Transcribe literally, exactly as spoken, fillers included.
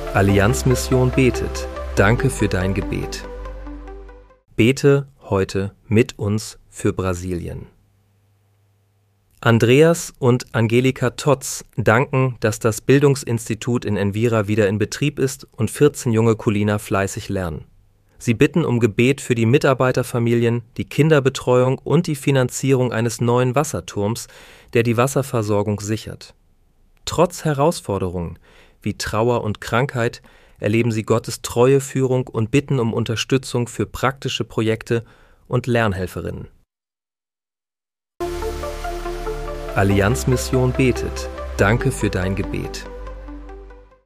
Allianz-Mission betet. Danke für dein Gebet. Bete heute mit uns für Brasilien. Andreas und Angelika Totz danken, dass das Bildungsinstitut in Envira wieder in Betrieb ist und vierzehn junge Kuliner fleißig lernen. Sie bitten um Gebet für die Mitarbeiterfamilien, die Kinderbetreuung und die Finanzierung eines neuen Wasserturms, der die Wasserversorgung sichert. Trotz Herausforderungen wie Trauer und Krankheit erleben sie Gottes treue Führung und bitten um Unterstützung für praktische Projekte und Lernhelferinnen. Allianz-Mission betet. Danke für dein Gebet.